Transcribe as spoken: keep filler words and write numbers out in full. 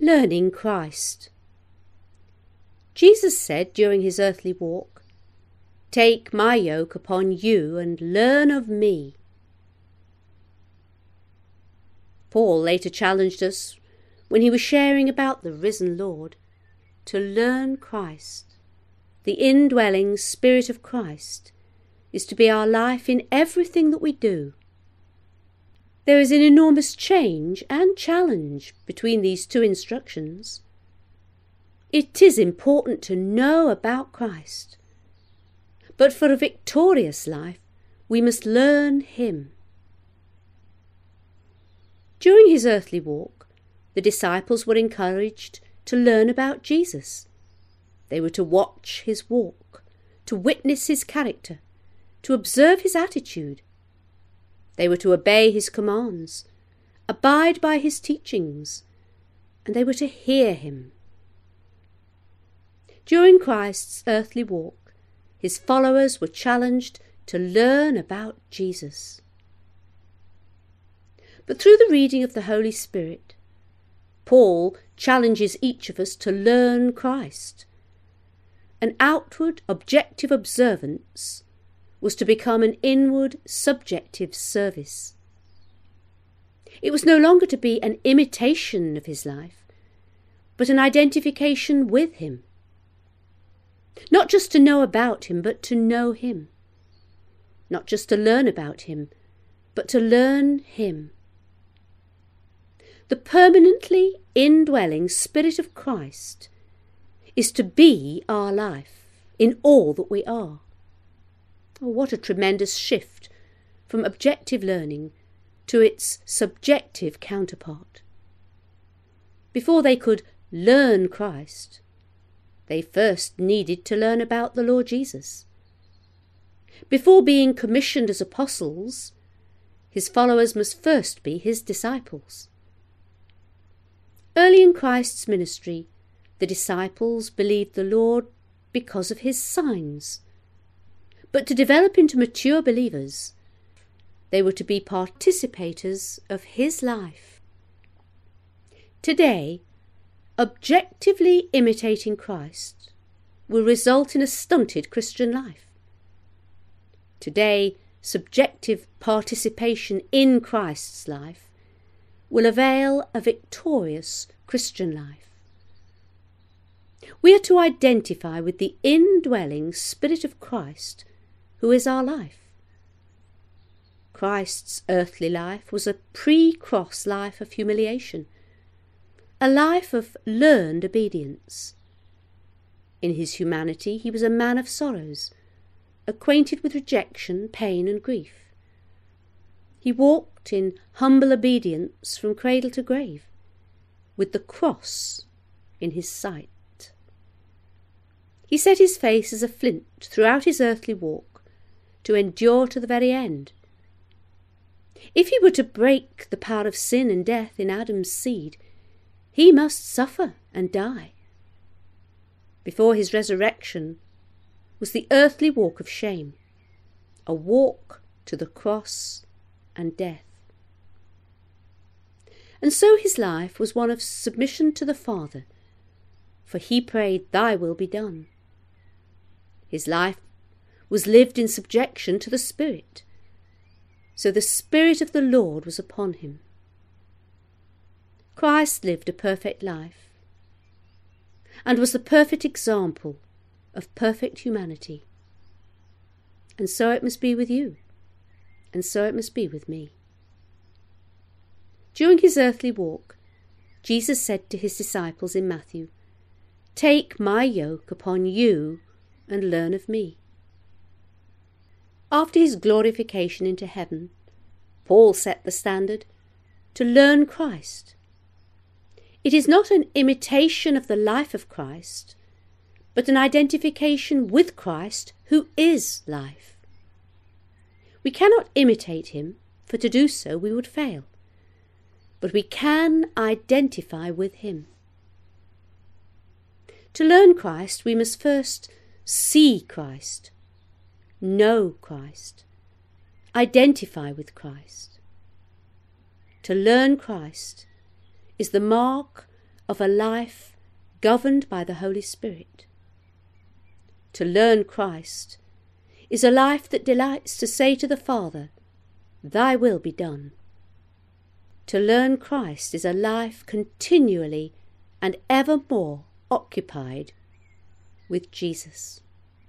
Learning Christ. Jesus said during his earthly walk, "Take my yoke upon you and learn of me." Paul later challenged us, when he was sharing about the risen Lord, to learn Christ. The indwelling Spirit of Christ is to be our life in everything that we do. There is an enormous change and challenge between these two instructions. It is important to know about Christ, but for a victorious life we must learn him. During his earthly walk, the disciples were encouraged to learn about Jesus. They were to watch his walk, to witness his character, to observe his attitude. They were to obey his commands, abide by his teachings, and they were to hear him. During Christ's earthly walk, his followers were challenged to learn about Jesus. But through the reading of the Holy Spirit, Paul challenges each of us to learn Christ. An outward, objective observance was to become an inward, subjective service. It was no longer to be an imitation of his life, but an identification with him. Not just to know about him, but to know him. Not just to learn about him, but to learn him. The permanently indwelling Spirit of Christ is to be our life in all that we are. Oh, what a tremendous shift from objective learning to its subjective counterpart. Before they could learn Christ, they first needed to learn about the Lord Jesus. Before being commissioned as apostles, his followers must first be his disciples. Early in Christ's ministry, the disciples believed the Lord because of his signs. But to develop into mature believers, they were to be participators of his life. Today, objectively imitating Christ will result in a stunted Christian life. Today, subjective participation in Christ's life will avail a victorious Christian life. We are to identify with the indwelling Spirit of Christ, who is our life. Christ's earthly life was a pre-cross life of humiliation, a life of learned obedience. In his humanity he was a man of sorrows, acquainted with rejection, pain and grief. He walked in humble obedience from cradle to grave, with the cross in his sight. He set his face as a flint throughout his earthly walk, to endure to the very end. If he were to break the power of sin and death in Adam's seed, he must suffer and die. Before his resurrection was the earthly walk of shame, a walk to the cross and death. And so his life was one of submission to the Father, for he prayed, "Thy will be done." His life was lived in subjection to the Spirit, so the Spirit of the Lord was upon him. Christ lived a perfect life, and was the perfect example of perfect humanity. And so it must be with you, and so it must be with me. During his earthly walk, Jesus said to his disciples in Matthew, "Take my yoke upon you and learn of me." After his glorification into heaven, Paul set the standard to learn Christ. It is not an imitation of the life of Christ, but an identification with Christ, who is life. We cannot imitate him, for to do so we would fail, but we can identify with him. To learn Christ, we must first see Christ, know Christ, identify with Christ. To learn Christ is the mark of a life governed by the Holy Spirit. To learn Christ is a life that delights to say to the Father, "Thy will be done." To learn Christ is a life continually and evermore occupied with Jesus.